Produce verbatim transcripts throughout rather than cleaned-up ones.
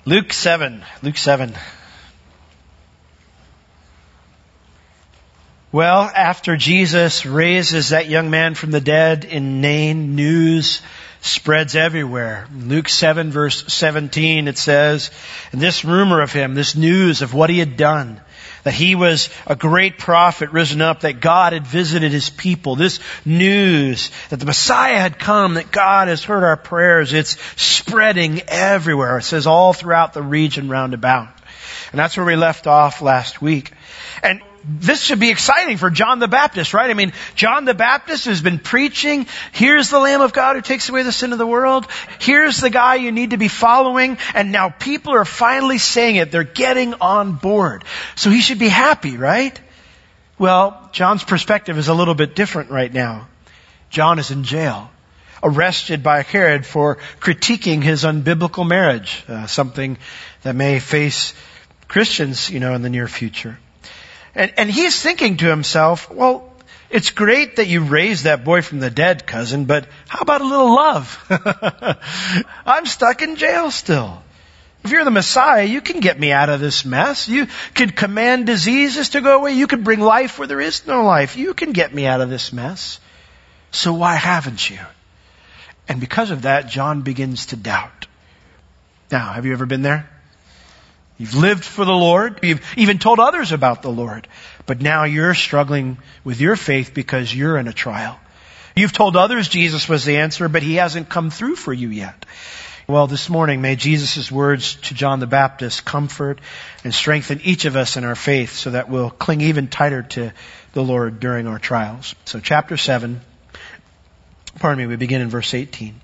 Luke seven. Luke seven. Well, after Jesus raises that young man from the dead in Nain, news spreads everywhere. Luke seven verse seventeen, it says, and this rumor of him, this news of what he had done, that he was a great prophet risen up, that God had visited his people, this news that the Messiah had come, that God has heard our prayers, it's spreading everywhere. It says all throughout the region round about. And that's where we left off last week. And this should be exciting for John the Baptist, right? I mean, John the Baptist has been preaching, here's the Lamb of God who takes away the sin of the world. Here's the guy you need to be following. And now people are finally saying it. They're getting on board. So he should be happy, right? Well, John's perspective is a little bit different right now. John is in jail, arrested by Herod for critiquing his unbiblical marriage, uh, something that may face Christians, you know, in the near future. And, and he's thinking to himself, well, it's great that you raised that boy from the dead, cousin, but how about a little love? I'm stuck in jail still. If you're the Messiah, you can get me out of this mess. You could command diseases to go away. You could bring life where there is no life. You can get me out of this mess. So why haven't you? And because of that, John begins to doubt. Now, have you ever been there? You've lived for the Lord. You've even told others about the Lord. But now you're struggling with your faith because you're in a trial. You've told others Jesus was the answer, but he hasn't come through for you yet. Well, this morning, may Jesus' words to John the Baptist comfort and strengthen each of us in our faith so that we'll cling even tighter to the Lord during our trials. So chapter seven, pardon me, we begin in verse eighteen.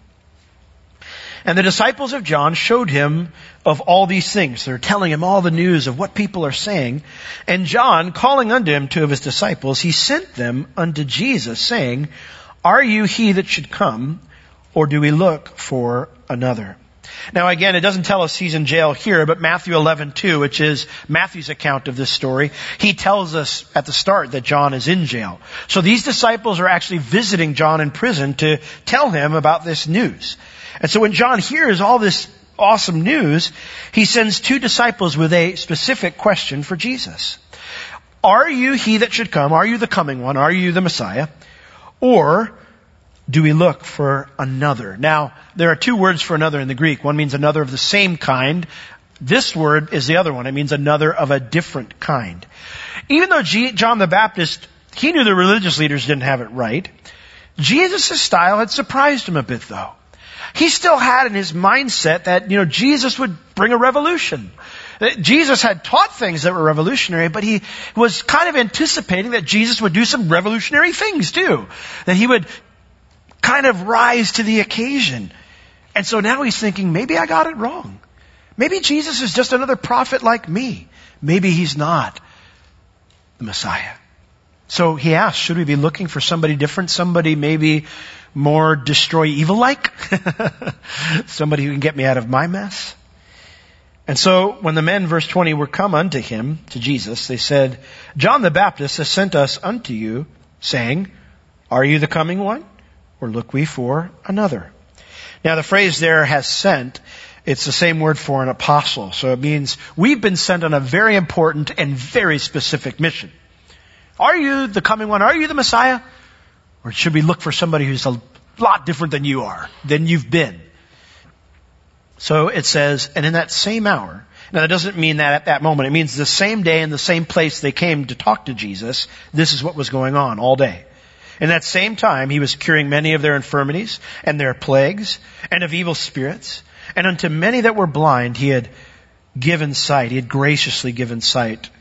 And the disciples of John showed him of all these things. They're telling him all the news of what people are saying. And John, calling unto him two of his disciples, he sent them unto Jesus, saying, Are you he that should come, or do we look for another? Now again, it doesn't tell us he's in jail here, but Matthew eleven two, which is Matthew's account of this story, he tells us at the start that John is in jail. So these disciples are actually visiting John in prison to tell him about this news. And so when John hears all this awesome news, he sends two disciples with a specific question for Jesus. Are you he that should come? Are you the coming one? Are you the Messiah? Or do we look for another? Now, there are two words for another in the Greek. One means another of the same kind. This word is the other one. It means another of a different kind. Even though G- John the Baptist, he knew the religious leaders didn't have it right, Jesus' style had surprised him a bit though. He still had in his mindset that, you know, Jesus would bring a revolution. Jesus had taught things that were revolutionary, but he was kind of anticipating that Jesus would do some revolutionary things too. That he would kind of rise to the occasion. And so now he's thinking, maybe I got it wrong. Maybe Jesus is just another prophet like me. Maybe he's not the Messiah. So he asks, should we be looking for somebody different? Somebody maybe more destroy evil-like? Somebody who can get me out of my mess? And so when the men, verse twenty, were come unto him, to Jesus, they said, John the Baptist has sent us unto you, saying, Are you the coming one? Or look we for another? Now the phrase there, has sent, it's the same word for an apostle. So it means we've been sent on a very important and very specific mission. Are you the coming one? Are you the Messiah? Or should we look for somebody who's a lot different than you are, than you've been? So it says, and in that same hour, now that doesn't mean that at that moment. It means the same day and the same place they came to talk to Jesus, this is what was going on all day. In that same time, he was curing many of their infirmities and their plagues and of evil spirits. And unto many that were blind, he had given sight. He had graciously given sight.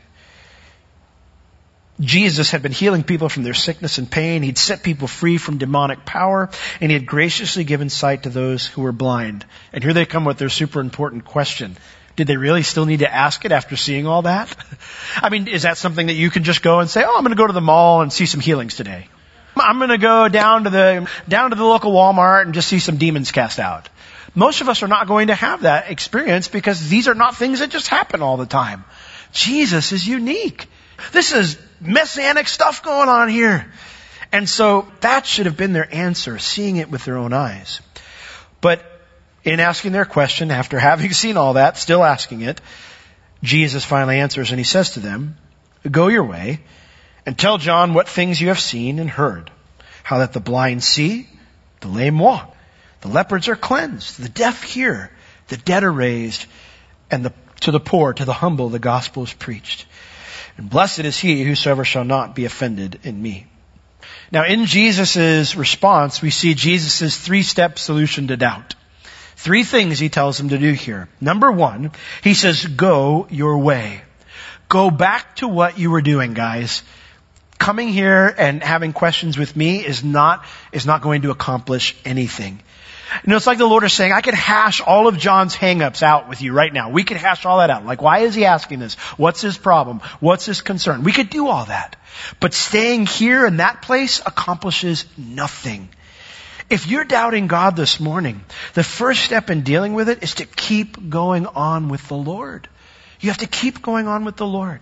Jesus had been healing people from their sickness and pain. He'd set people free from demonic power, and he had graciously given sight to those who were blind. And here they come with their super important question. Did they really still need to ask it after seeing all that? I mean, is that something that you can just go and say, oh, I'm going to go to the mall and see some healings today. I'm going to go down to the, down to the local Walmart and just see some demons cast out. Most of us are not going to have that experience because these are not things that just happen all the time. Jesus is unique. This is messianic stuff going on here. And so that should have been their answer, seeing it with their own eyes. But In asking their question, after having seen all that, still asking it, Jesus finally answers and he says to them, "Go your way and tell John what things you have seen and heard. How that the blind see, the lame walk, the lepers are cleansed, the deaf hear, the dead are raised, and the, to the poor, to the humble, the gospel is preached. And blessed is he whosoever shall not be offended in me." Now in Jesus' response, we see Jesus' three-step solution to doubt. Three things he tells them to do here. Number one, he says, go your way. Go back to what you were doing, guys. Coming here and having questions with me is not, is not going to accomplish anything. You know, it's like the Lord is saying, I could hash all of John's hang-ups out with you right now. We could hash all that out. Like, why is he asking this? What's his problem? What's his concern? We could do all that. But staying here in that place accomplishes nothing. If you're doubting God this morning, the first step in dealing with it is to keep going on with the Lord. You have to keep going on with the Lord.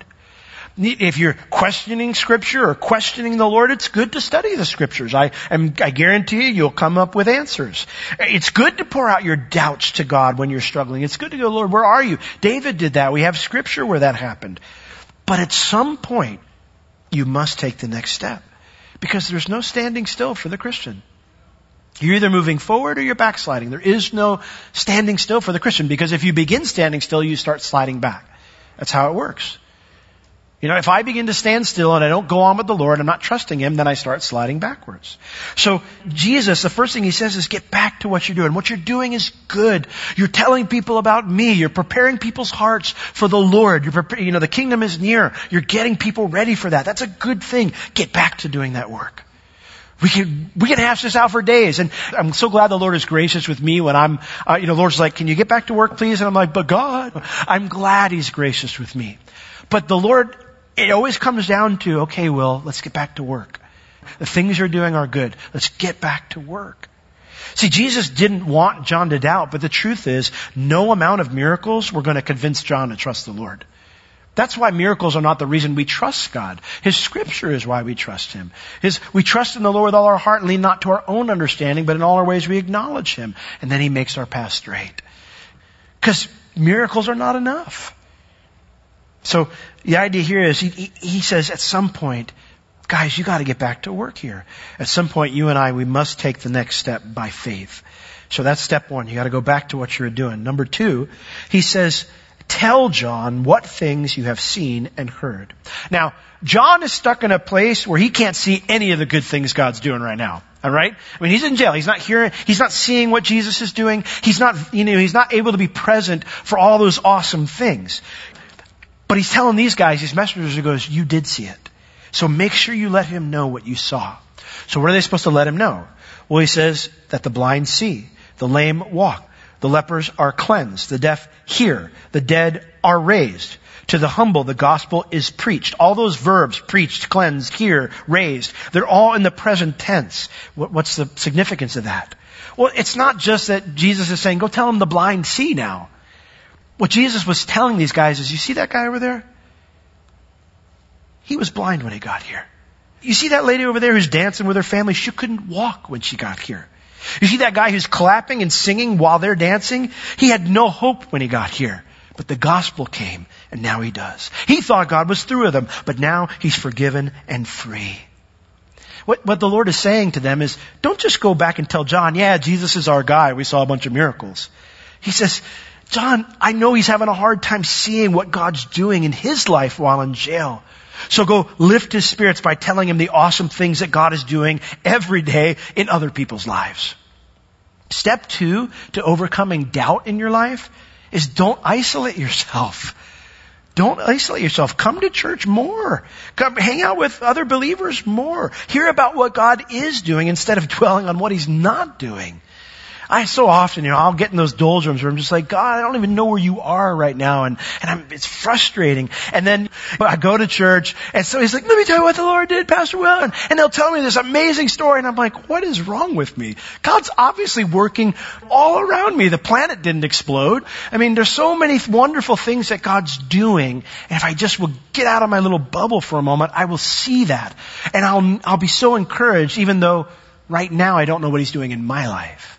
If you're questioning Scripture or questioning the Lord, it's good to study the Scriptures. I, am, I guarantee you, you'll come up with answers. It's good to pour out your doubts to God when you're struggling. It's good to go, Lord, where are you? David did that. We have Scripture where that happened. But at some point, you must take the next step. Because there's no standing still for the Christian. You're either moving forward or you're backsliding. There is no standing still for the Christian. Because if you begin standing still, you start sliding back. That's how it works. You know, if I begin to stand still and I don't go on with the Lord, I'm not trusting Him, then I start sliding backwards. So Jesus, the first thing He says is get back to what you're doing. What you're doing is good. You're telling people about me. You're preparing people's hearts for the Lord. You're preparing, you know, the kingdom is near. You're getting people ready for that. That's a good thing. Get back to doing that work. We can, we can hash this out for days. And I'm so glad the Lord is gracious with me when I'm, uh, you know, the Lord's like, can you get back to work, please? And I'm like, but God, I'm glad He's gracious with me. But the Lord, it always comes down to, okay, Will, let's get back to work. The things you're doing are good. Let's get back to work. See, Jesus didn't want John to doubt, but the truth is, no amount of miracles were going to convince John to trust the Lord. That's why miracles are not the reason we trust God. His Scripture is why we trust Him. His, we trust in the Lord with all our heart and lean not to our own understanding, but in all our ways we acknowledge Him. And then He makes our path straight. Because miracles are not enough. So the idea here is he, he, he says at some point, guys, you got to get back to work here. At some point, you and I, we must take the next step by faith. So that's step one. You got to go back to what you're doing. Number two, he says, tell John what things you have seen and heard. Now, John is stuck in a place where he can't see any of the good things God's doing right now. All right? I mean, he's in jail. He's not hearing, he's not seeing what Jesus is doing. He's not, you know, he's not able to be present for all those awesome things. But he's telling these guys, these messengers, he goes, you did see it. So make sure you let him know what you saw. So what are they supposed to let him know? Well, he says that the blind see, the lame walk, the lepers are cleansed, the deaf hear, the dead are raised. To the humble, the gospel is preached. All those verbs, preached, cleansed, hear, raised, they're all in the present tense. What's the significance of that? Well, it's not just that Jesus is saying, go tell them the blind see now. What Jesus was telling these guys is, you see that guy over there? He was blind when he got here. You see that lady over there who's dancing with her family? She couldn't walk when she got here. You see that guy who's clapping and singing while they're dancing? He had no hope when he got here. But the gospel came, and now he does. He thought God was through with him, but now he's forgiven and free. What, what the Lord is saying to them is, don't just go back and tell John, yeah, Jesus is our guy. We saw a bunch of miracles. He says, John, I know he's having a hard time seeing what God's doing in his life while in jail. So go lift his spirits by telling him the awesome things that God is doing every day in other people's lives. Step two to overcoming doubt in your life is don't isolate yourself. Don't isolate yourself. Come to church more. Come hang out with other believers more. Hear about what God is doing instead of dwelling on what He's not doing. I so often, you know, I'll get in those doldrums where I'm just like, God, I don't even know where you are right now. And, and I'm, it's frustrating. And then I go to church and so he's like, let me tell you what the Lord did, Pastor Will. And, and they'll tell me this amazing story. And I'm like, what is wrong with me? God's obviously working all around me. The planet didn't explode. I mean, there's so many wonderful things that God's doing. And if I just will get out of my little bubble for a moment, I will see that. And I'll, I'll be so encouraged, even though right now I don't know what He's doing in my life.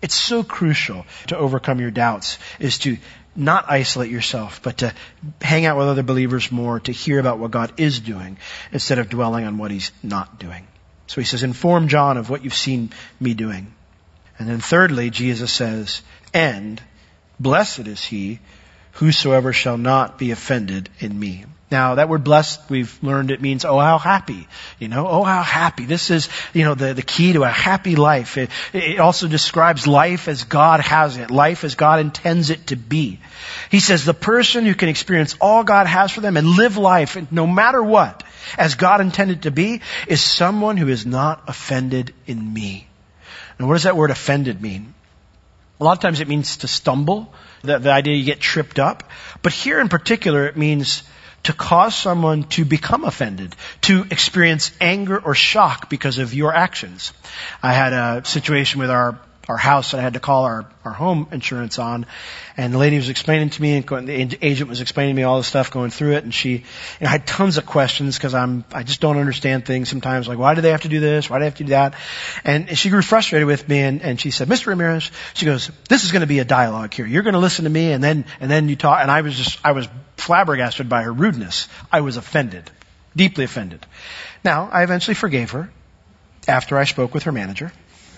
It's so crucial to overcome your doubts is to not isolate yourself, but to hang out with other believers more, to hear about what God is doing instead of dwelling on what He's not doing. So he says, inform John of what you've seen me doing. And then thirdly, Jesus says, and blessed is he whosoever shall not be offended in me. Now, that word blessed, we've learned it means, oh, how happy. You know, oh, how happy. This is, you know, the, the key to a happy life. It, it also describes life as God has it, life as God intends it to be. He says the person who can experience all God has for them and live life, no matter what, as God intended to be, is someone who is not offended in me. Now, what does that word offended mean? A lot of times it means to stumble, the, the idea you get tripped up. But here in particular, it means to cause someone to become offended, to experience anger or shock because of your actions. I had a situation with our our house that I had to call our, our home insurance on, and the lady was explaining to me, and the agent was explaining to me all the stuff, going through it, and she, you know, I had tons of questions because I'm, I just don't understand things sometimes, like why do they have to do this, why do they have to do that, and she grew frustrated with me, and, and she said, Mister Ramirez, she goes, this is going to be a dialogue here. You're going to listen to me, and then and then you talk, and I was just, I was flabbergasted by her rudeness. I was offended, deeply offended. Now, I eventually forgave her after I spoke with her manager.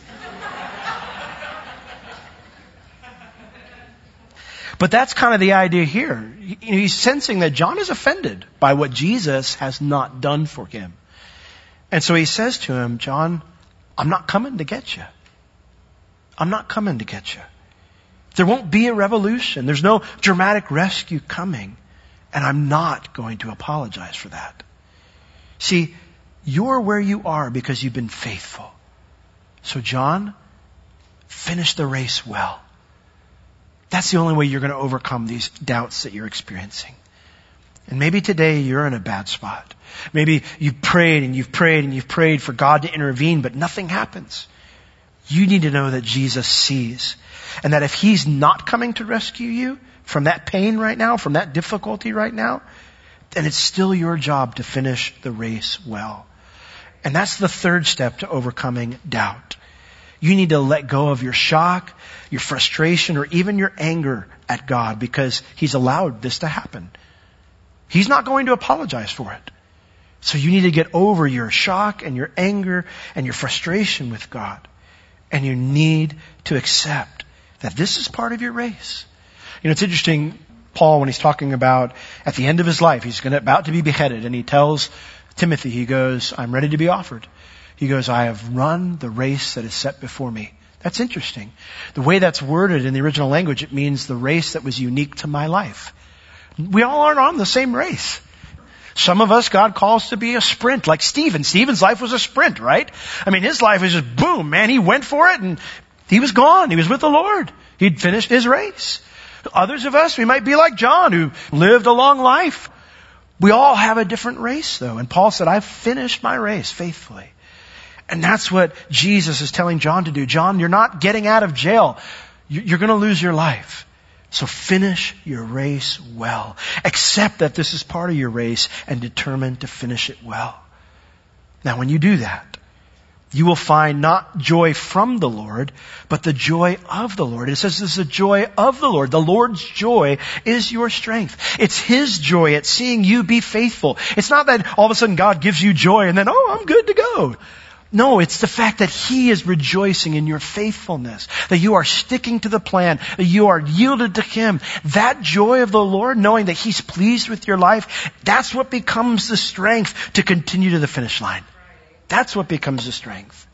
But that's kind of the idea here. He's sensing that John is offended by what Jesus has not done for him. And so he says to him, John, I'm not coming to get you. I'm not coming to get you. There won't be a revolution. There's no dramatic rescue coming. And I'm not going to apologize for that. See, you're where you are because you've been faithful. So John, finish the race well. That's the only way you're going to overcome these doubts that you're experiencing. And maybe today you're in a bad spot. Maybe you've prayed and you've prayed and you've prayed for God to intervene, but nothing happens. You need to know that Jesus sees. And that if He's not coming to rescue you from that pain right now, from that difficulty right now, then it's still your job to finish the race well. And that's the third step to overcoming doubt. You need to let go of your shock, your frustration, or even your anger at God because He's allowed this to happen. He's not going to apologize for it. So you need to get over your shock and your anger and your frustration with God. And you need to accept that this is part of your race. You know, it's interesting, Paul, when he's talking about at the end of his life, he's gonna, about to be beheaded, and he tells Timothy, he goes, I'm ready to be offered. He goes, I have run the race that is set before me. That's interesting. The way that's worded in the original language, it means the race that was unique to my life. We all aren't on the same race. Some of us, God calls to be a sprint, like Stephen. Stephen's life was a sprint, right? I mean, his life was just boom, man. He went for it and he was gone. He was with the Lord. He'd finished his race. Others of us, we might be like John, who lived a long life. We all have a different race, though. And Paul said, I've finished my race faithfully. And that's what Jesus is telling John to do. John, you're not getting out of jail. You're going to lose your life. So finish your race well. Accept that this is part of your race and determine to finish it well. Now, when you do that, you will find not joy from the Lord, but the joy of the Lord. It says this is the joy of the Lord. The Lord's joy is your strength. It's His joy at seeing you be faithful. It's not that all of a sudden God gives you joy and then, oh, I'm good to go. No, it's the fact that He is rejoicing in your faithfulness, that you are sticking to the plan, that you are yielded to Him. That joy of the Lord, knowing that He's pleased with your life, that's what becomes the strength to continue to the finish line. That's what becomes the strength.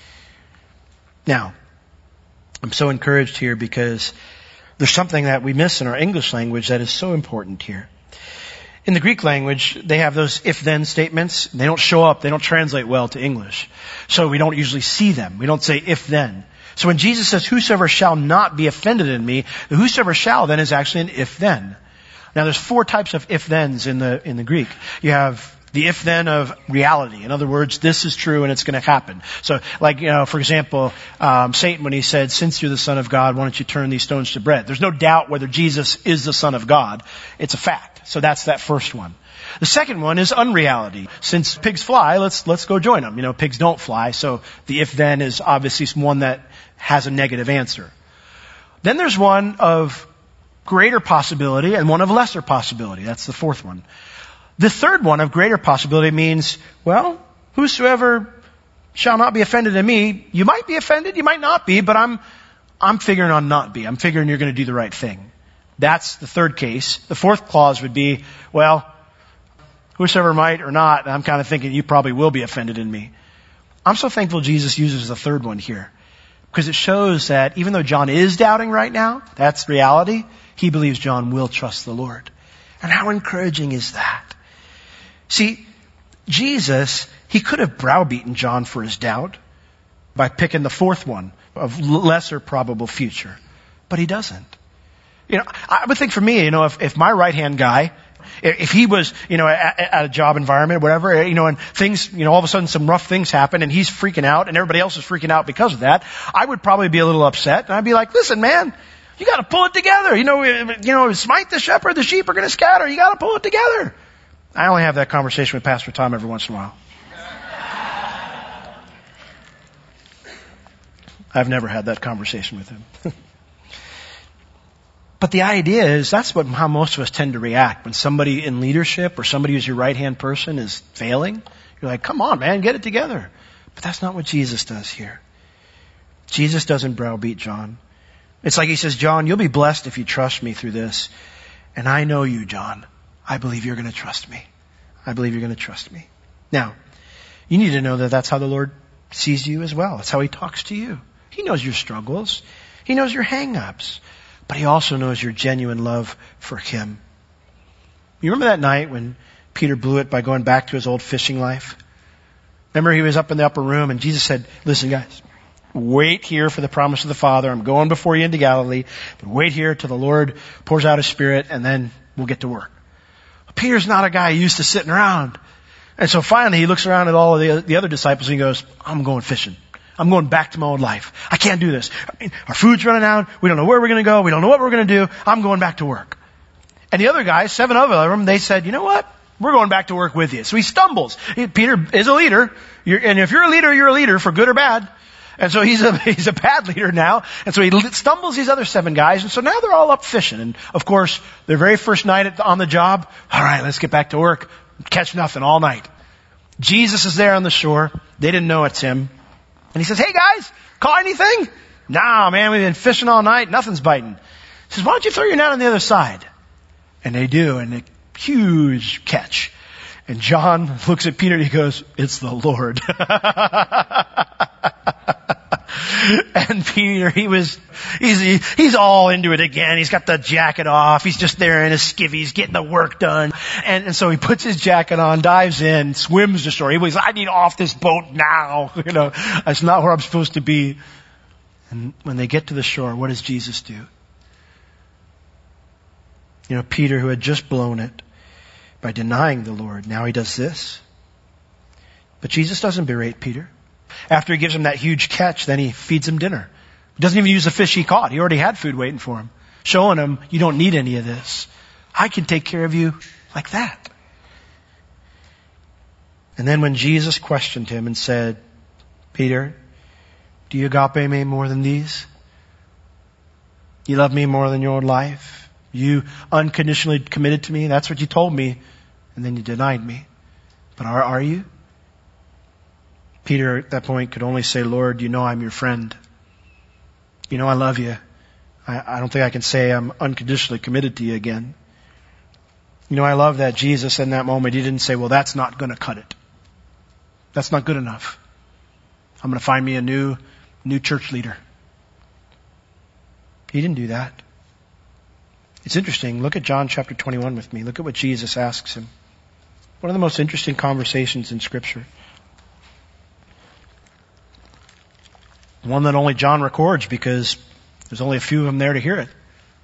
Now, I'm so encouraged here because there's something that we miss in our English language that is so important here. In the Greek language, they have those if-then statements. They don't show up. They don't translate well to English. So we don't usually see them. We don't say if-then. So when Jesus says, whosoever shall not be offended in me, the whosoever shall then is actually an if-then. Now there's four types of if-thens in the, in the Greek. You have the if-then of reality. In other words, this is true and it's going to happen. So, like, you know, for example, um, Satan, when he said, since you're the Son of God, why don't you turn these stones to bread? There's no doubt whether Jesus is the Son of God. It's a fact. So that's that first one. The second one is unreality. Since pigs fly, let's, let's go join them. You know, pigs don't fly. So the if-then is obviously one that has a negative answer. Then there's one of greater possibility and one of lesser possibility. That's the fourth one. The third one of greater possibility means, well, whosoever shall not be offended in me, you might be offended, you might not be, but I'm, I'm figuring on not be. I'm figuring you're going to do the right thing. That's the third case. The fourth clause would be, well, whosoever might or not, I'm kind of thinking you probably will be offended in me. I'm so thankful Jesus uses the third one here, because it shows that even though John is doubting right now, that's reality, he believes John will trust the Lord. And how encouraging is that? See, Jesus, he could have browbeaten John for his doubt by picking the fourth one of lesser probable future, but he doesn't. You know, I would think for me, you know, if, if my right-hand guy, if he was, you know, at, at a job environment or whatever, you know, and things, you know, all of a sudden some rough things happen and he's freaking out and everybody else is freaking out because of that, I would probably be a little upset. And I'd be like, listen, man, you got to pull it together. You know, you know, smite the shepherd, the sheep are going to scatter. You got to pull it together. I only have that conversation with Pastor Tom every once in a while. I've never had that conversation with him. But the idea is that's what how most of us tend to react when somebody in leadership or somebody who's your right-hand person is failing. You're like, come on, man, get it together. But that's not what Jesus does here. Jesus doesn't browbeat John. It's like he says, John, you'll be blessed if you trust me through this. And I know you, John. I believe you're going to trust me. I believe you're going to trust me. Now, you need to know that that's how the Lord sees you as well. That's how he talks to you. He knows your struggles. He knows your hang-ups. But he also knows your genuine love for him. You remember that night when Peter blew it by going back to his old fishing life? Remember he was up in the upper room and Jesus said, listen guys, wait here for the promise of the Father. I'm going before you into Galilee, but wait here till the Lord pours out his Spirit and then we'll get to work. Peter's not a guy used to sitting around. And so finally he looks around at all of the, the other disciples and he goes, I'm going fishing. I'm going back to my old life. I can't do this. I mean, our food's running out. We don't know where we're going to go. We don't know what we're going to do. I'm going back to work. And the other guys, seven of them, they said, you know what? We're going back to work with you. So he stumbles. He, Peter is a leader. You're, and if you're a leader, you're a leader for good or bad. And so he's a, he's a bad leader now. And so he stumbles these other seven guys. And so now they're all up fishing. And of course, their very first night at, on the job, all right, let's get back to work. Catch nothing all night. Jesus is there on the shore. They didn't know it's him. And he says, hey guys, caught anything? Nah, man, we've been fishing all night. Nothing's biting. He says, why don't you throw your net on the other side? And they do, and a huge catch. And John looks at Peter and he goes, it's the Lord. And Peter, he was, he's, he's all into it again. He's got the jacket off. He's just there in his skivvies getting the work done. And, and so he puts his jacket on, dives in, swims to shore. He was, I need off this boat now. You know, that's not where I'm supposed to be. And when they get to the shore, what does Jesus do? You know, Peter, who had just blown it by denying the Lord, now he does this. But Jesus doesn't berate Peter. After he gives him that huge catch, then he feeds him dinner. He doesn't even use the fish he caught. He already had food waiting for him, showing him, you don't need any of this. I can take care of you like that. And then when Jesus questioned him and said, Peter, do you agape me more than these? You love me more than your own life? You unconditionally committed to me? That's what you told me. And then you denied me. But are, are you? Peter at that point could only say, Lord, you know I'm your friend. You know I love you. I, I don't think I can say I'm unconditionally committed to you again. You know, I love that Jesus in that moment, he didn't say, well, that's not going to cut it. That's not good enough. I'm going to find me a new, new church leader. He didn't do that. It's interesting. Look at John chapter twenty-one with me. Look at what Jesus asks him. One of the most interesting conversations in Scripture. One that only John records because there's only a few of them there to hear it.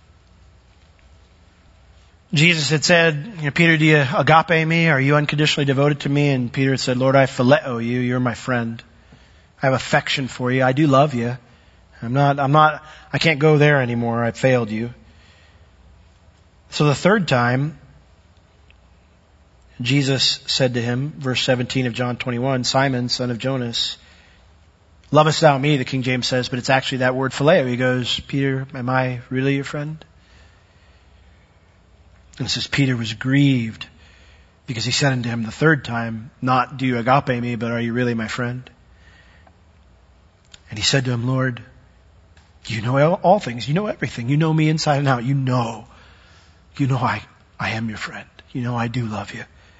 Jesus had said, you know, Peter, do you agape me? Are you unconditionally devoted to me? And Peter had said, Lord, I phileo you. You're my friend. I have affection for you. I do love you. I'm not, I'm not, I can't go there anymore. I failed you. So the third time, Jesus said to him, verse seventeen of John twenty-one, Simon, son of Jonas, Lovest thou me, the King James says, but it's actually that word phileo. He goes, Peter, am I really your friend? And it says Peter was grieved because he said unto him the third time, not do you agape me, but are you really my friend? And he said to him, Lord, you know all things. You know everything. You know me inside and out. You know. You know I, I am your friend. You know I do love you.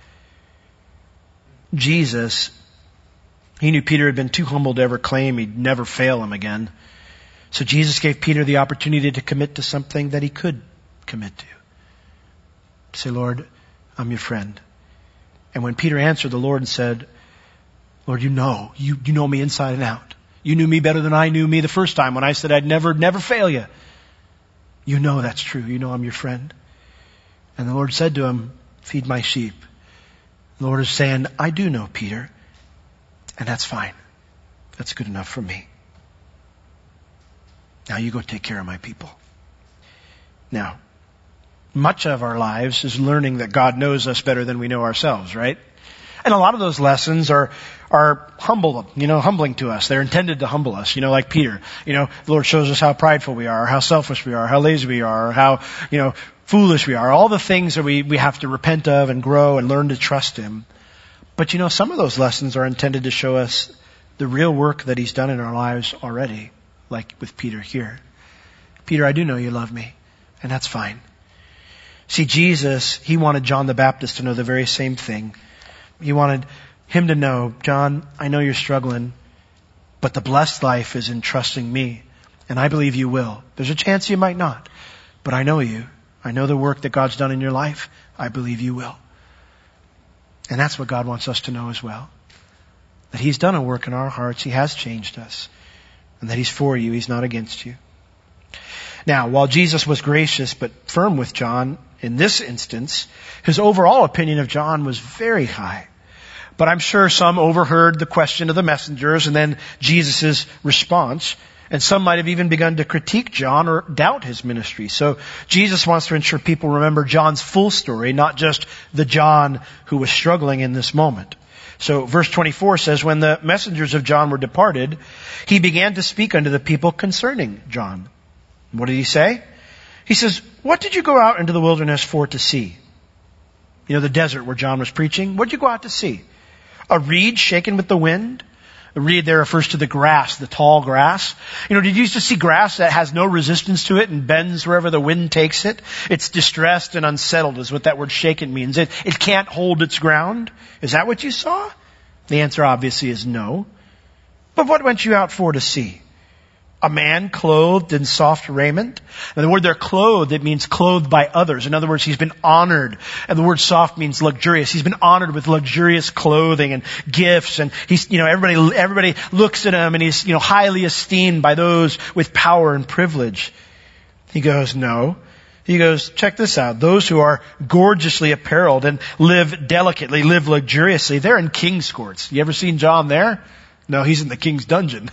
Jesus, he knew Peter had been too humble to ever claim he'd never fail him again. So Jesus gave Peter the opportunity to commit to something that he could commit to. Say, Lord, I'm your friend. And when Peter answered the Lord and said, Lord, you know, you, you know me inside and out. You knew me better than I knew me the first time when I said I'd never, never fail you. You know that's true. You know I'm your friend. And the Lord said to him, feed my sheep. The Lord is saying, I do know, Peter. And that's fine. That's good enough for me. Now you go take care of my people. Now, much of our lives is learning that God knows us better than we know ourselves, right? And a lot of those lessons are, are humble, you know, humbling to us. They're intended to humble us, you know, like Peter. You know, the Lord shows us how prideful we are, how selfish we are, how lazy we are, how, you know, foolish we are. All the things that we, we have to repent of and grow and learn to trust Him. But you know, some of those lessons are intended to show us the real work that He's done in our lives already, like with Peter here. Peter, I do know you love me, and that's fine. See, Jesus, He wanted John the Baptist to know the very same thing. He wanted him to know, John, I know you're struggling, but the blessed life is in trusting me, and I believe you will. There's a chance you might not, but I know you. I know the work that God's done in your life. I believe you will. And that's what God wants us to know as well. That He's done a work in our hearts. He has changed us. And that He's for you. He's not against you. Now, while Jesus was gracious but firm with John, in this instance, His overall opinion of John was very high. But I'm sure some overheard the question of the messengers and then Jesus' response. And some might have even begun to critique John or doubt his ministry. So Jesus wants to ensure people remember John's full story, not just the John who was struggling in this moment. So verse twenty-four says, when the messengers of John were departed, he began to speak unto the people concerning John. What did he say? He says, what did you go out into the wilderness for to see? You know, the desert where John was preaching. What did you go out to see? A reed shaken with the wind? The reed there refers to the grass, the tall grass. You know, did you used to see grass that has no resistance to it and bends wherever the wind takes it? It's distressed and unsettled is what that word shaken means. It, it can't hold its ground. Is that what you saw? The answer obviously is no. But what went you out for to see? A man clothed in soft raiment. And the word there, clothed, it means clothed by others. In other words, he's been honored. And the word soft means luxurious. He's been honored with luxurious clothing and gifts. And he's, you know, everybody, everybody looks at him and he's, you know, highly esteemed by those with power and privilege. He goes, no. He goes, check this out. Those who are gorgeously appareled and live delicately, live luxuriously, they're in king's courts. You ever seen John there? No, he's in the king's dungeon.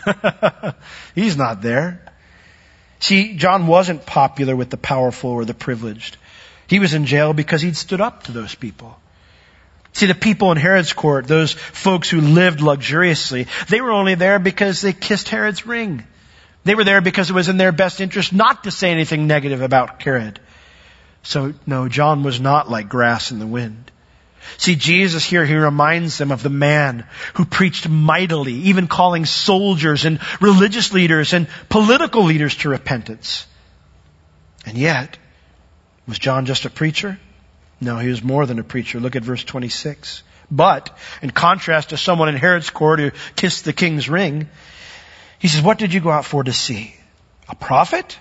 He's not there. See, John wasn't popular with the powerful or the privileged. He was in jail because he'd stood up to those people. See, the people in Herod's court, those folks who lived luxuriously, they were only there because they kissed Herod's ring. They were there because it was in their best interest not to say anything negative about Herod. So, no, John was not like grass in the wind. See, Jesus here, He reminds them of the man who preached mightily, even calling soldiers and religious leaders and political leaders to repentance. And yet, was John just a preacher? No, he was more than a preacher. Look at verse twenty-six. But, in contrast to someone in Herod's court who kissed the king's ring, he says, what did you go out for to see? A prophet?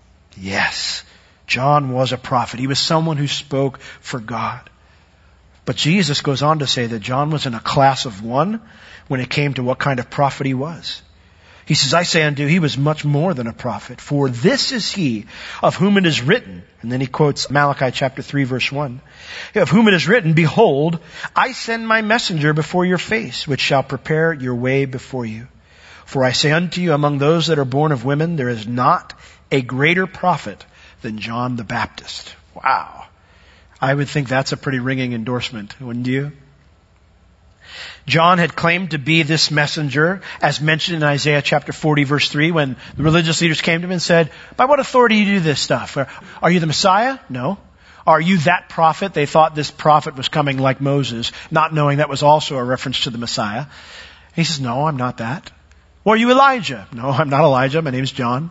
Yes, John was a prophet. He was someone who spoke for God. But Jesus goes on to say that John was in a class of one when it came to what kind of prophet he was. He says, I say unto you, he was much more than a prophet. For this is he of whom it is written. And then he quotes Malachi chapter three verse one. Of whom it is written, behold, I send my messenger before your face, which shall prepare your way before you. For I say unto you, among those that are born of women, there is not a greater prophet than John the Baptist. Wow. I would think that's a pretty ringing endorsement, wouldn't you? John had claimed to be this messenger, as mentioned in Isaiah chapter forty, verse three, when the religious leaders came to him and said, by what authority do you do this stuff? Are you the Messiah? No. Are you that prophet? They thought this prophet was coming like Moses, not knowing that was also a reference to the Messiah. He says, no, I'm not that. Well, are you Elijah? No, I'm not Elijah. My name's John.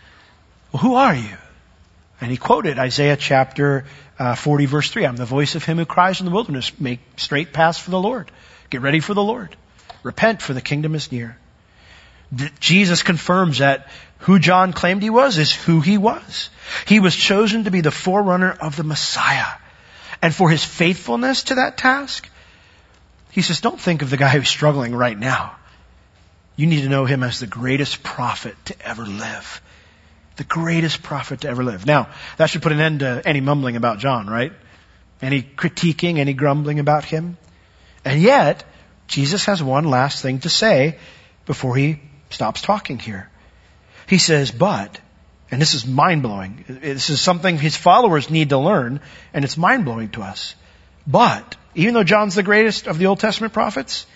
Well, who are you? And he quoted Isaiah chapter uh, forty, verse three. I'm the voice of him who cries in the wilderness, make straight paths for the Lord. Get ready for the Lord. Repent, for the kingdom is near. D- Jesus confirms that who John claimed he was is who he was. He was chosen to be the forerunner of the Messiah. And for his faithfulness to that task, he says, don't think of the guy who's struggling right now. You need to know him as the greatest prophet to ever live. The greatest prophet to ever live. Now, that should put an end to any mumbling about John, right? Any critiquing, any grumbling about him. And yet, Jesus has one last thing to say before he stops talking here. He says, but, and this is mind-blowing. This is something his followers need to learn, and it's mind-blowing to us. But, even though John's the greatest of the Old Testament prophets,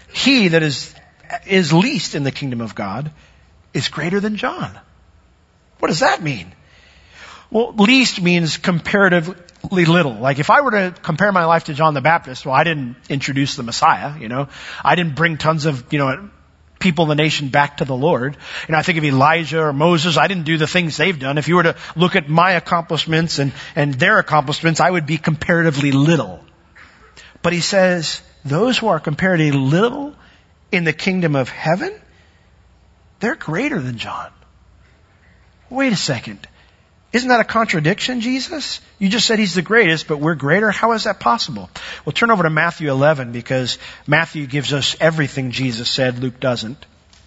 he that is, is least in the kingdom of God is greater than John. What does that mean? Well, least means comparatively little. Like if I were to compare my life to John the Baptist, well, I didn't introduce the Messiah, you know. I didn't bring tons of, you know, people in the nation back to the Lord. You know, I think of Elijah or Moses, I didn't do the things they've done. If you were to look at my accomplishments and, and their accomplishments, I would be comparatively little. But he says, those who are comparatively little in the kingdom of heaven, they're greater than John. Wait a second. Isn't that a contradiction, Jesus? You just said he's the greatest, but we're greater. How is that possible? Well, turn over to Matthew eleven, because Matthew gives us everything Jesus said, Luke doesn't.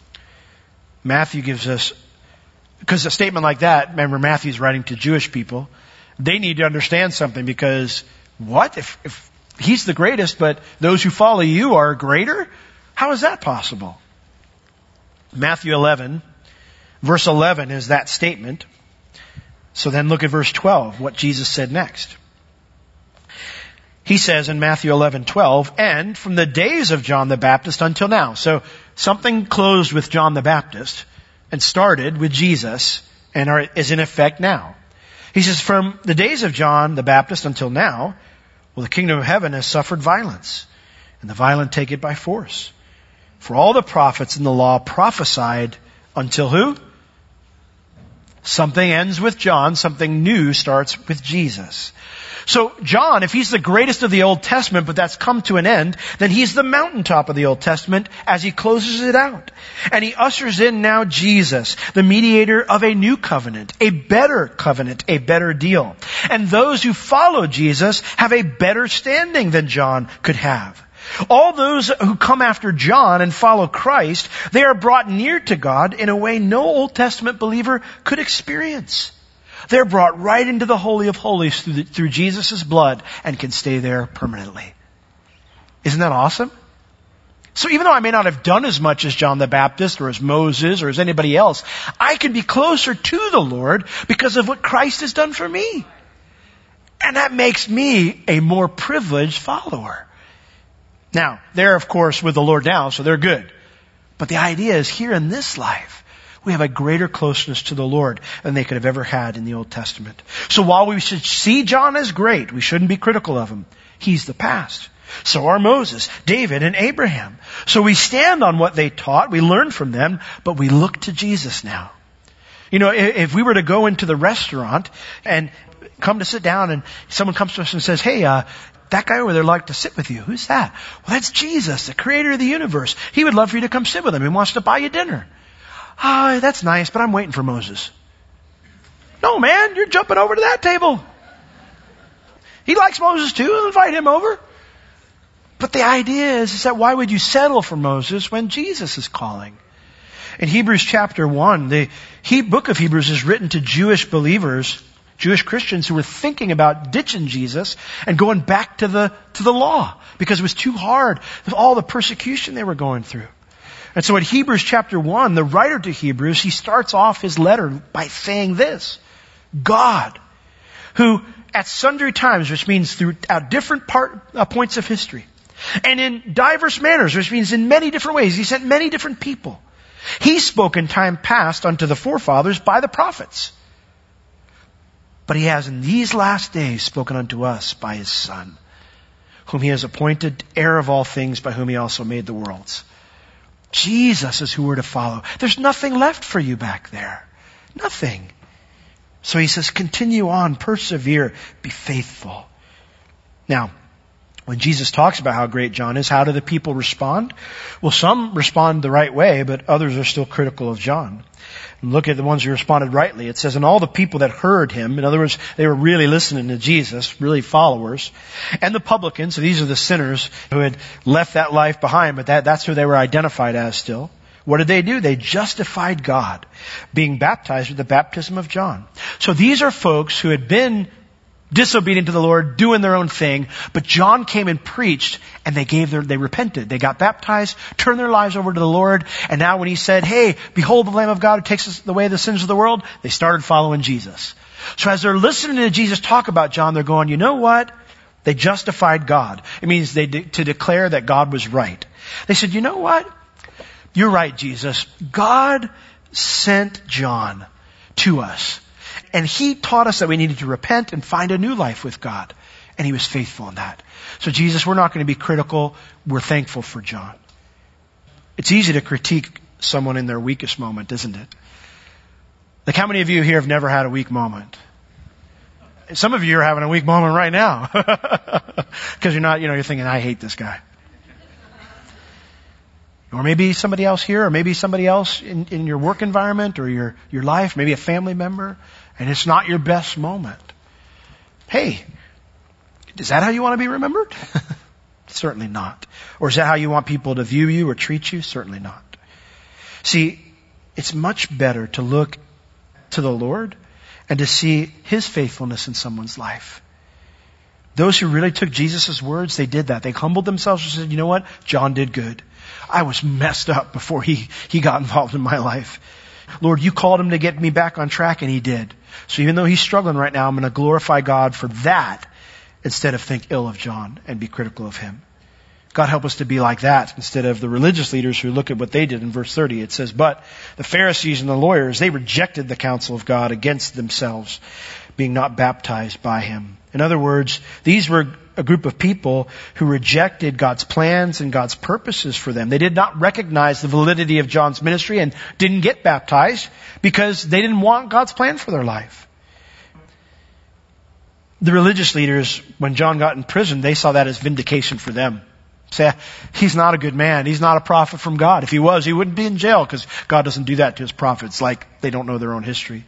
Matthew gives us, because a statement like that, remember Matthew's writing to Jewish people, they need to understand something, because what? If, if he's the greatest, but those who follow you are greater? How is that possible? Matthew eleven, verse eleven is that statement. So then look at verse twelve, what Jesus said next. He says in Matthew eleven twelve, and from the days of John the Baptist until now. So something closed with John the Baptist and started with Jesus and are, is in effect now. He says, from the days of John the Baptist until now, well, the kingdom of heaven has suffered violence, and the violent take it by force. For all the prophets in the law prophesied until who? Something ends with John, something new starts with Jesus. So John, if he's the greatest of the Old Testament, but that's come to an end, then he's the mountaintop of the Old Testament as he closes it out. And he ushers in now Jesus, the mediator of a new covenant, a better covenant, a better deal. And those who follow Jesus have a better standing than John could have. All those who come after John and follow Christ, they are brought near to God in a way no Old Testament believer could experience. They're brought right into the Holy of Holies through, the, through Jesus' blood and can stay there permanently. Isn't that awesome? So even though I may not have done as much as John the Baptist or as Moses or as anybody else, I can be closer to the Lord because of what Christ has done for me. And that makes me a more privileged follower. Now, they're of course with the Lord now, so they're good. But the idea is here in this life, we have a greater closeness to the Lord than they could have ever had in the Old Testament. So while we should see John as great, we shouldn't be critical of him. He's the past. So are Moses, David, and Abraham. So we stand on what they taught, we learn from them, but we look to Jesus now. You know, if we were to go into the restaurant and come to sit down and someone comes to us and says, hey, uh, that guy over there would like to sit with you. Who's that? Well, that's Jesus, the creator of the universe. He would love for you to come sit with him. He wants to buy you dinner. Ah, oh, that's nice, but I'm waiting for Moses. No, man, you're jumping over to that table. He likes Moses too. Invite him over. But the idea is, is that why would you settle for Moses when Jesus is calling? In Hebrews chapter one, the he, book of Hebrews is written to Jewish believers, Jewish Christians who were thinking about ditching Jesus and going back to the, to the law because it was too hard with all the persecution they were going through. And so in Hebrews chapter one, the writer to Hebrews, he starts off his letter by saying this: God, who at sundry times, which means throughout different part, uh, points of history, And in diverse manners, which means in many different ways. He sent many different people. He spoke in time past unto the forefathers by the prophets. But he has in these last days spoken unto us by his Son, whom he has appointed heir of all things, by whom he also made the worlds. Jesus is who we're to follow. There's nothing left for you back there. Nothing. So he says, continue on, persevere, be faithful. Now, when Jesus talks about how great John is, how do the people respond? Well, some respond the right way, but others are still critical of John. Look at the ones who responded rightly. It says, and all the people that heard him, in other words, they were really listening to Jesus, really followers, and the publicans, so these are the sinners who had left that life behind, but that, that's who they were identified as still. What did they do? They justified God, being baptized with the baptism of John. So these are folks who had been disobedient to the Lord, doing their own thing, but John came and preached, and they gave their, they repented. They got baptized, turned their lives over to the Lord, and now when he said, hey, behold the Lamb of God who takes away the sins of the world, they started following Jesus. So as they're listening to Jesus talk about John, they're going, you know what? They justified God. It means they de- to declare that God was right. They said, you know what? You're right, Jesus. God sent John to us. And he taught us that we needed to repent and find a new life with God. And he was faithful in that. So Jesus, we're not going to be critical. We're thankful for John. It's easy to critique someone in their weakest moment, isn't it? Like how many of you here have never had a weak moment? Some of you are having a weak moment right now. Because you're not, you know, you're thinking, I hate this guy. Or maybe somebody else here, or maybe somebody else in, in your work environment or your, your life, maybe a family member, and it's not your best moment. Hey, is that how you want to be remembered? Certainly not. Or is that how you want people to view you or treat you? Certainly not. See, it's much better to look to the Lord and to see his faithfulness in someone's life. Those who really took Jesus' words, they did that. They humbled themselves and said, you know what? John did good. I was messed up before he, he got involved in my life. Lord, you called him to get me back on track, and he did. So even though he's struggling right now, I'm going to glorify God for that instead of think ill of John and be critical of him. God help us to be like that instead of the religious leaders who look at what they did in verse thirty. It says, but the Pharisees and the lawyers, they rejected the counsel of God against themselves, being not baptized by him. In other words, these were a group of people who rejected God's plans and God's purposes for them. They did not recognize the validity of John's ministry and didn't get baptized because they didn't want God's plan for their life. The religious leaders, when John got in prison, they saw that as vindication for them. Say, he's not a good man. He's not a prophet from God. If he was, he wouldn't be in jail because God doesn't do that to his prophets, like they don't know their own history.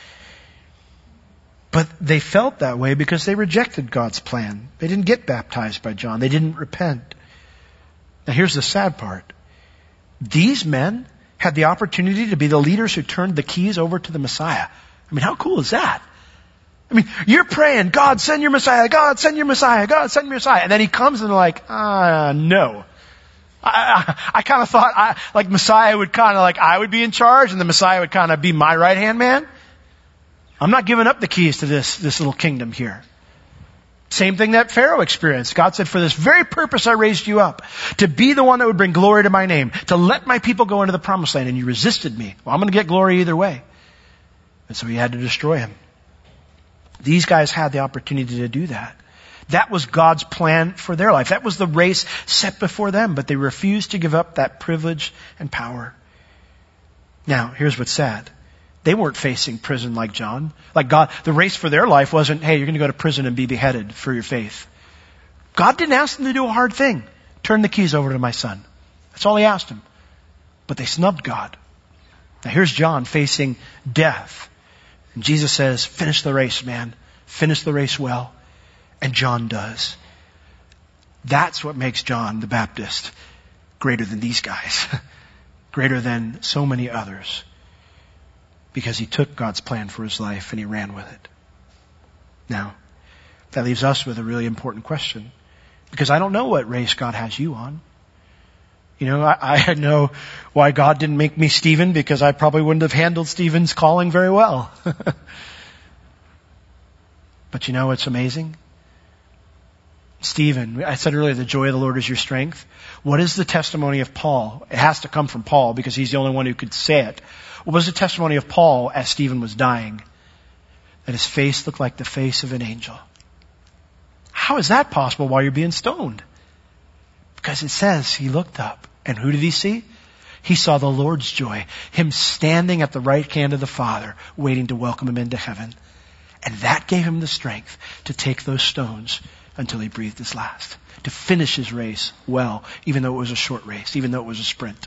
But they felt that way because they rejected God's plan. They didn't get baptized by John. They didn't repent. Now here's the sad part. These men had the opportunity to be the leaders who turned the keys over to the Messiah. I mean, how cool is that? I mean, you're praying, God, send your Messiah, God, send your Messiah, God, send your Messiah. And then he comes and they're like, ah, uh, no. I, I, I kind of thought, I, like Messiah would kind of like, I would be in charge and the Messiah would kind of be my right-hand man. I'm not giving up the keys to this, this little kingdom here. Same thing that Pharaoh experienced. God said, for this very purpose I raised you up, to be the one that would bring glory to my name, to let my people go into the promised land, and you resisted me. Well, I'm going to get glory either way. And so he had to destroy him. These guys had the opportunity to do that. That was God's plan for their life. That was the race set before them, but they refused to give up that privilege and power. Now, here's what's sad. They weren't facing prison like John. Like God, the race for their life wasn't, hey, you're going to go to prison and be beheaded for your faith. God didn't ask them to do a hard thing. Turn the keys over to my son. That's all he asked them. But they snubbed God. Now here's John facing death. And Jesus says, finish the race, man. Finish the race well. And John does. That's what makes John the Baptist greater than these guys. Greater than so many others. Because he took God's plan for his life and he ran with it. Now, that leaves us with a really important question. Because I don't know what race God has you on. You know, I, I know why God didn't make me Stephen, because I probably wouldn't have handled Stephen's calling very well. But you know what's amazing? Stephen, I said earlier, the joy of the Lord is your strength. What is the testimony of Paul? It has to come from Paul because he's the only one who could say it. What was the testimony of Paul as Stephen was dying? That his face looked like the face of an angel. How is that possible while you're being stoned? Because it says he looked up. And who did he see? He saw the Lord's joy. Him standing at the right hand of the Father, waiting to welcome him into heaven. And that gave him the strength to take those stones until he breathed his last. To finish his race well, even though it was a short race, even though it was a sprint.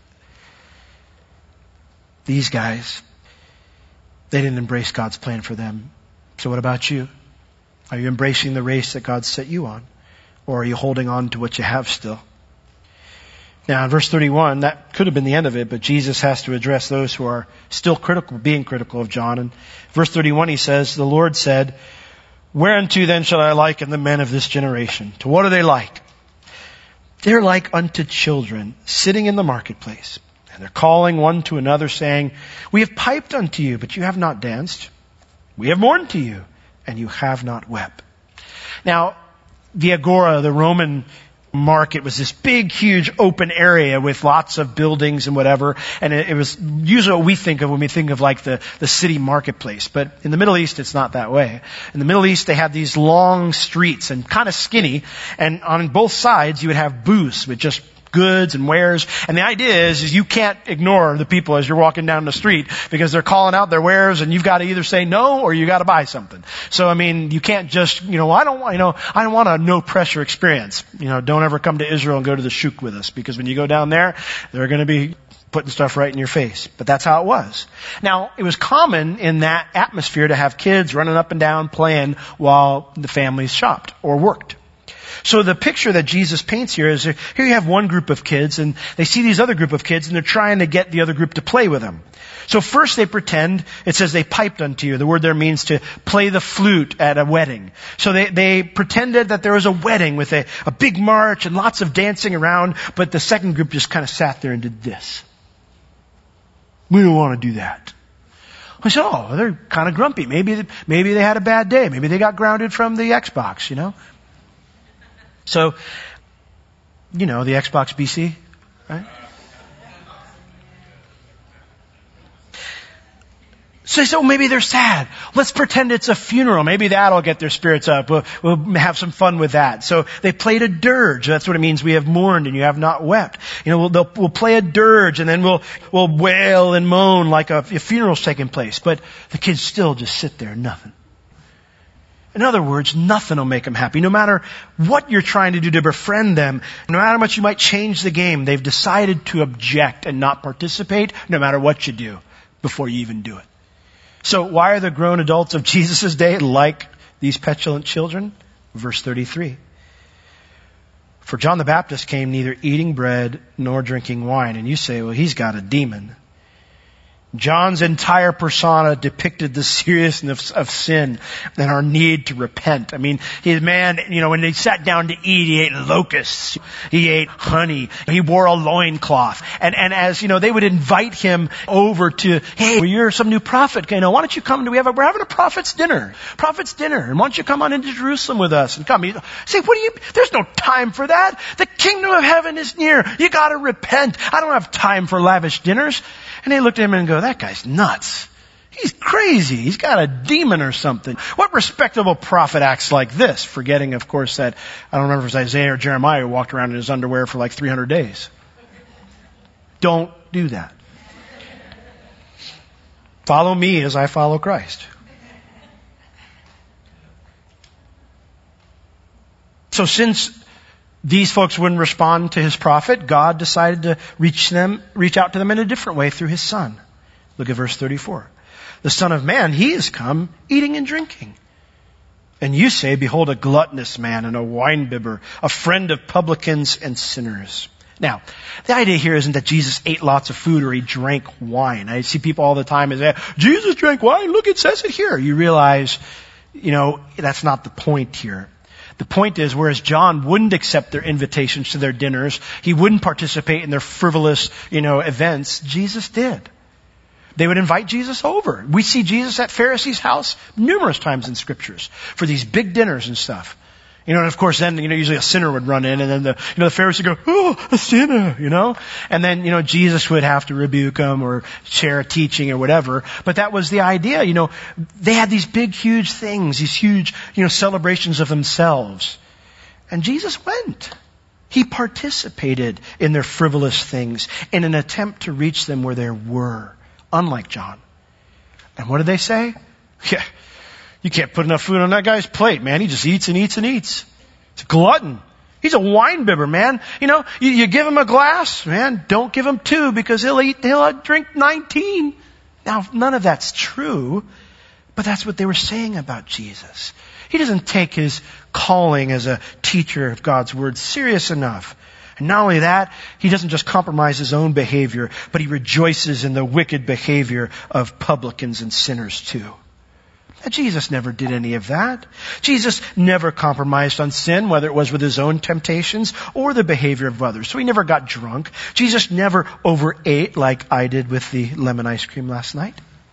These guys, they didn't embrace God's plan for them. So what about you? Are you embracing the race that God set you on? Or are you holding on to what you have still? Now in verse thirty-one, that could have been the end of it, but Jesus has to address those who are still critical, being critical of John. And verse thirty-one he says, the Lord said, whereunto then shall I liken the men of this generation? To what are they like? They're like unto children sitting in the marketplace. And they're calling one to another saying, we have piped unto you, but you have not danced. We have mourned to you, and you have not wept. Now, the Agora, the Roman market, was this big, huge open area with lots of buildings and whatever. And it, it was usually what we think of when we think of like the, the city marketplace. But in the Middle East, it's not that way. In the Middle East, they had these long streets and kind of skinny. And on both sides, you would have booths with just goods and wares. And the idea is, is you can't ignore the people as you're walking down the street because they're calling out their wares and you've got to either say no or you got to buy something. So, I mean, you can't just, you know, I don't want, you know, I don't want a no pressure experience. You know, don't ever come to Israel and go to the shuk with us because when you go down there, they're going to be putting stuff right in your face. But that's how it was. Now, it was common in that atmosphere to have kids running up and down playing while the families shopped or worked. So the picture that Jesus paints here is, here you have one group of kids and they see these other group of kids and they're trying to get the other group to play with them. So first they pretend, it says they piped unto you. The word there means to play the flute at a wedding. So they, they pretended that there was a wedding with a, a big march and lots of dancing around, but the second group just kind of sat there and did this. We don't want to do that. I said, oh, they're kind of grumpy. Maybe, maybe they had a bad day. Maybe they got grounded from the Xbox, you know? So, you know, the Xbox B C, right? So they said, well, maybe they're sad. Let's pretend it's a funeral. Maybe that'll get their spirits up. We'll, we'll have some fun with that. So they played a dirge. That's what it means. We have mourned and you have not wept. You know, we'll, they'll, we'll play a dirge and then we'll, we'll wail and moan like a, a funeral's taking place. But the kids still just sit there, nothing. In other words, nothing will make them happy. No matter what you're trying to do to befriend them, no matter how much you might change the game, they've decided to object and not participate no matter what you do before you even do it. So why are the grown adults of Jesus' day like these petulant children? Verse thirty-three. For John the Baptist came neither eating bread nor drinking wine. And you say, well, he's got a demon. John's entire persona depicted the seriousness of sin and our need to repent. I mean, his man, you know, when they sat down to eat, he ate locusts. He ate honey. He wore a loincloth. And, and as, you know, they would invite him over to, hey, you're some new prophet. You know, why don't you come to, we have a, we're having a prophet's dinner. Prophet's dinner. And why don't you come on into Jerusalem with us and come? You say, what do you, there's no time for that. The kingdom of heaven is near. You gotta repent. I don't have time for lavish dinners. And they looked at him and go, that guy's nuts. He's crazy. He's got a demon or something. What respectable prophet acts like this? Forgetting, of course, that, I don't remember if it was Isaiah or Jeremiah who walked around in his underwear for like three hundred days. Don't do that. Follow me as I follow Christ. So since these folks wouldn't respond to his prophet, God decided to reach them, reach out to them in a different way through his son. Look at verse thirty-four. The Son of Man, he is come eating and drinking. And you say, behold, a gluttonous man and a winebibber, a friend of publicans and sinners. Now, the idea here isn't that Jesus ate lots of food or he drank wine. I see people all the time and say, Jesus drank wine. Look, it says it here. You realize, you know, that's not the point here. The point is, whereas John wouldn't accept their invitations to their dinners, he wouldn't participate in their frivolous, you know, events, Jesus did. They would invite Jesus over. We see Jesus at Pharisees' house numerous times in scriptures for these big dinners and stuff. You know, and of course then, you know, usually a sinner would run in and then the, you know, the Pharisees would go, oh, a sinner, you know? And then, you know, Jesus would have to rebuke them or share a teaching or whatever. But that was the idea, you know. They had these big, huge things, these huge, you know, celebrations of themselves. And Jesus went. He participated in their frivolous things in an attempt to reach them where they were, unlike John. And what did they say? Yeah. You can't put enough food on that guy's plate, man. He just eats and eats and eats. He's a glutton. He's a wine bibber, man. You know, you, you give him a glass, man. Don't give him two because he'll eat, he'll drink nineteen. Now, none of that's true, but that's what they were saying about Jesus. He doesn't take his calling as a teacher of God's word serious enough. And not only that, he doesn't just compromise his own behavior, but he rejoices in the wicked behavior of publicans and sinners too. Now, Jesus never did any of that. Jesus never compromised on sin, whether it was with his own temptations or the behavior of others. So he never got drunk. Jesus never overate like I did with the lemon ice cream last night.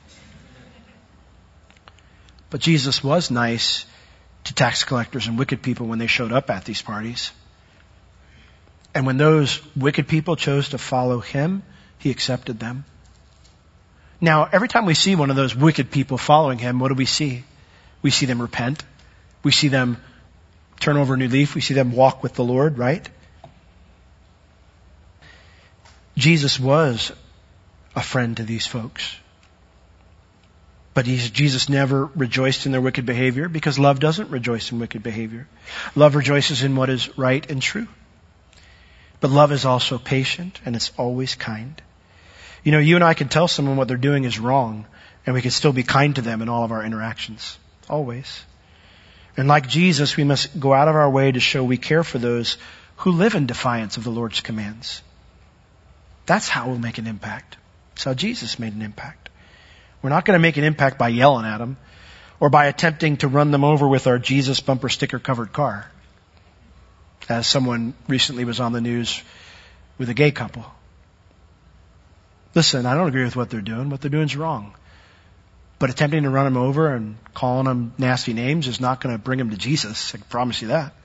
But Jesus was nice to tax collectors and wicked people when they showed up at these parties. And when those wicked people chose to follow him, he accepted them. Now, every time we see one of those wicked people following him, what do we see? We see them repent. We see them turn over a new leaf. We see them walk with the Lord, right? Jesus was a friend to these folks. But he's, Jesus never rejoiced in their wicked behavior because love doesn't rejoice in wicked behavior. Love rejoices in what is right and true. But love is also patient and it's always kind. You know, you and I can tell someone what they're doing is wrong, and we can still be kind to them in all of our interactions. Always. And like Jesus, we must go out of our way to show we care for those who live in defiance of the Lord's commands. That's how we'll make an impact. That's how Jesus made an impact. We're not going to make an impact by yelling at them or by attempting to run them over with our Jesus bumper sticker covered car. As someone recently was on the news with a gay couple. Listen, I don't agree with what they're doing. What they're doing is wrong. But attempting to run them over and calling them nasty names is not going to bring them to Jesus. I can promise you that.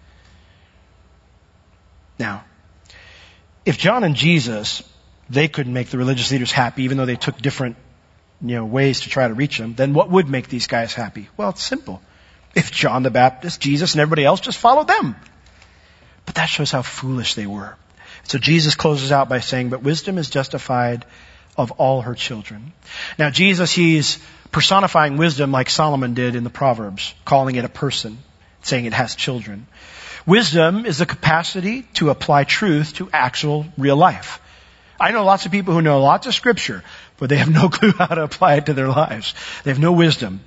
Now, if John and Jesus, they couldn't make the religious leaders happy, even though they took different, you know, ways to try to reach them, then what would make these guys happy? Well, it's simple. If John the Baptist, Jesus, and everybody else just followed them. But that shows how foolish they were. So Jesus closes out by saying, but wisdom is justified of all her children. Now Jesus, he's personifying wisdom like Solomon did in the Proverbs, calling it a person, saying it has children. Wisdom is the capacity to apply truth to actual real life. I know lots of people who know lots of scripture, but they have no clue how to apply it to their lives. They have no wisdom.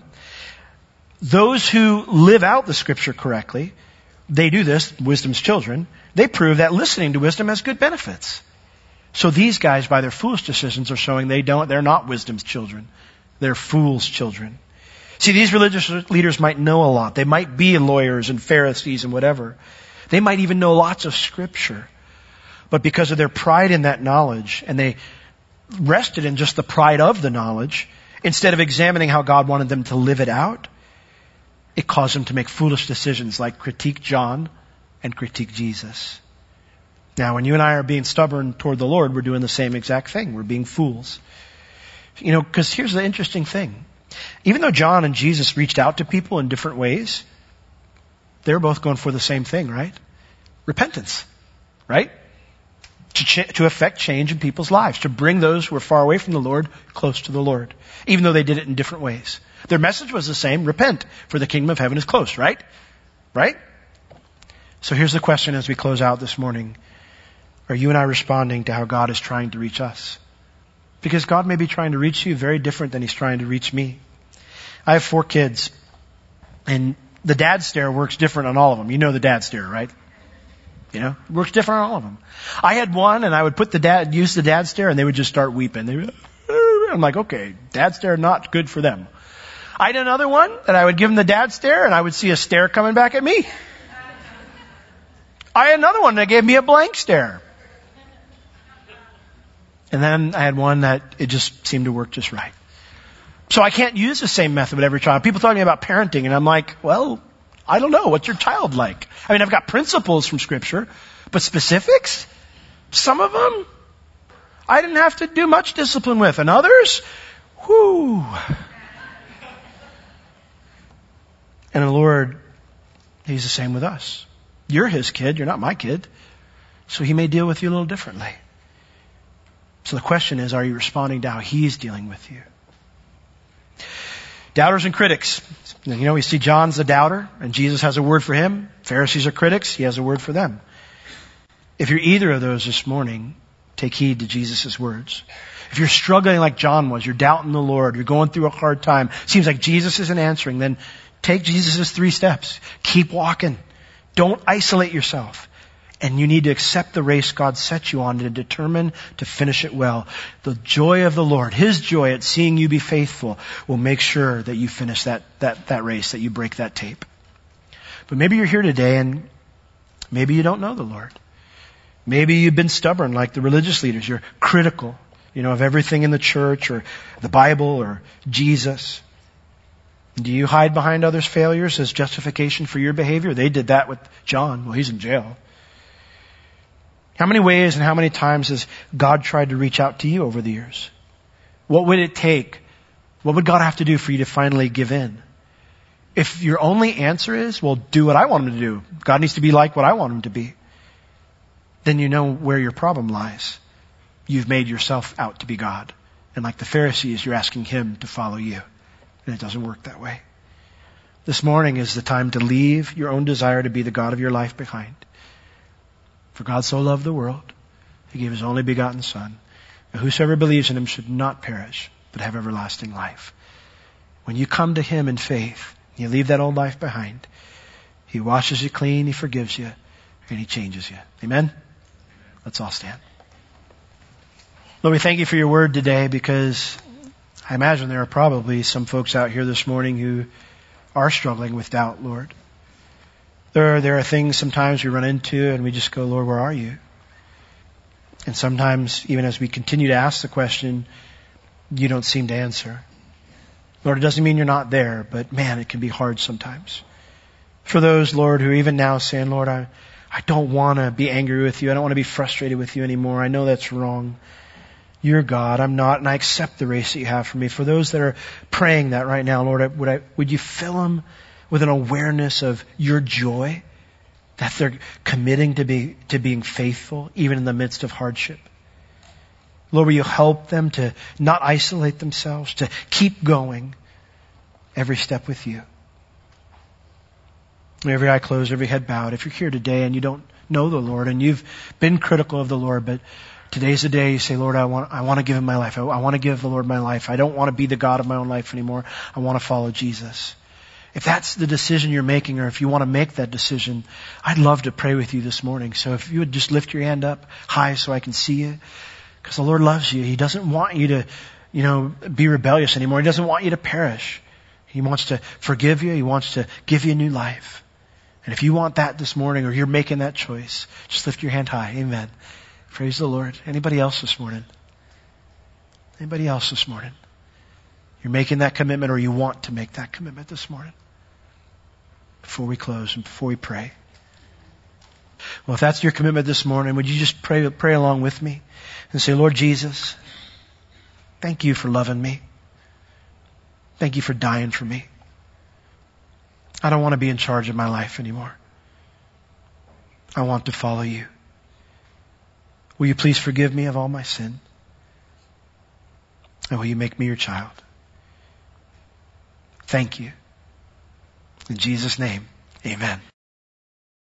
Those who live out the scripture correctly, they do this, wisdom's children, they prove that listening to wisdom has good benefits. So these guys, by their foolish decisions, are showing they don't, they're not wisdom's children. They're fools' children. See, these religious leaders might know a lot. They might be lawyers and Pharisees and whatever. They might even know lots of scripture. But because of their pride in that knowledge, and they rested in just the pride of the knowledge, instead of examining how God wanted them to live it out, it caused them to make foolish decisions like critique John and critique Jesus. Now, when you and I are being stubborn toward the Lord, we're doing the same exact thing. We're being fools. You know, because here's the interesting thing. Even though John and Jesus reached out to people in different ways, they're both going for the same thing, right? Repentance, right? To, ch- to affect change in people's lives, to bring those who are far away from the Lord close to the Lord, even though they did it in different ways. Their message was the same, repent, for the kingdom of heaven is close, right? Right? So here's the question as we close out this morning. Are you and I responding to how God is trying to reach us? Because God may be trying to reach you very different than He's trying to reach me. I have four kids, and the dad stare works different on all of them. You know the dad stare, right? You know, it works different on all of them. I had one, and I would put the dad, use the dad stare, and they would just start weeping. They would, I'm like, okay, dad stare, not good for them. I had another one that I would give them the dad stare, and I would see a stare coming back at me. I had another one that gave me a blank stare. And then I had one that it just seemed to work just right. So I can't use the same method with every child. People talk to me about parenting, and I'm like, well, I don't know. What's your child like? I mean, I've got principles from Scripture, but specifics? Some of them, I didn't have to do much discipline with. And others, whoo. And the Lord, He's the same with us. You're His kid. You're not my kid. So He may deal with you a little differently. So the question is, are you responding to how He's dealing with you? Doubters and critics. You know, we see John's a doubter, and Jesus has a word for him. Pharisees are critics. He has a word for them. If you're either of those this morning, take heed to Jesus' words. If you're struggling like John was, you're doubting the Lord, you're going through a hard time, seems like Jesus isn't answering, then take Jesus' three steps. Keep walking. Don't isolate yourself. And you need to accept the race God set you on to determine to finish it well. The joy of the Lord, His joy at seeing you be faithful, will make sure that you finish that, that, that race, that you break that tape. But maybe you're here today and maybe you don't know the Lord. Maybe you've been stubborn like the religious leaders. You're critical, you know, of everything in the church or the Bible or Jesus. Do you hide behind others' failures as justification for your behavior? They did that with John. Well, he's in jail. How many ways and how many times has God tried to reach out to you over the years? What would it take? What would God have to do for you to finally give in? If your only answer is, well, do what I want Him to do. God needs to be like what I want Him to be. Then you know where your problem lies. You've made yourself out to be God. And like the Pharisees, you're asking Him to follow you. And it doesn't work that way. This morning is the time to leave your own desire to be the God of your life behind. For God so loved the world, He gave His only begotten Son. And whosoever believes in Him should not perish, but have everlasting life. When you come to Him in faith, you leave that old life behind. He washes you clean, He forgives you, and He changes you. Amen? Let's all stand. Lord, we thank You for Your word today, because I imagine there are probably some folks out here this morning who are struggling with doubt, Lord. There are, there are things sometimes we run into and we just go, Lord, where are You? And sometimes, even as we continue to ask the question, You don't seem to answer. Lord, it doesn't mean You're not there, but man, it can be hard sometimes. For those, Lord, who are even now saying, Lord, I, I don't want to be angry with You. I don't want to be frustrated with You anymore. I know that's wrong. You're God. I'm not, and I accept the race that You have for me. For those that are praying that right now, Lord, would I, would You fill them with an awareness of Your joy, that they're committing to be, to being faithful, even in the midst of hardship. Lord, will You help them to not isolate themselves, to keep going every step with You. Every eye closed, every head bowed. If you're here today and you don't know the Lord and you've been critical of the Lord, but today's the day you say, Lord, I want, I want to give Him my life. I, I want to give the Lord my life. I don't want to be the God of my own life anymore. I want to follow Jesus. If that's the decision you're making, or if you want to make that decision, I'd love to pray with you this morning. So if you would just lift your hand up high so I can see you. Because the Lord loves you. He doesn't want you to, you know, be rebellious anymore. He doesn't want you to perish. He wants to forgive you. He wants to give you a new life. And if you want that this morning, or you're making that choice, just lift your hand high. Amen. Praise the Lord. Anybody else this morning? Anybody else this morning? You're making that commitment, or you want to make that commitment this morning? Before we close and before we pray. Well, if that's your commitment this morning, would you just pray, pray along with me and say, Lord Jesus, thank You for loving me. Thank You for dying for me. I don't want to be in charge of my life anymore. I want to follow You. Will You please forgive me of all my sin? And will You make me Your child? Thank You. In Jesus' name, amen.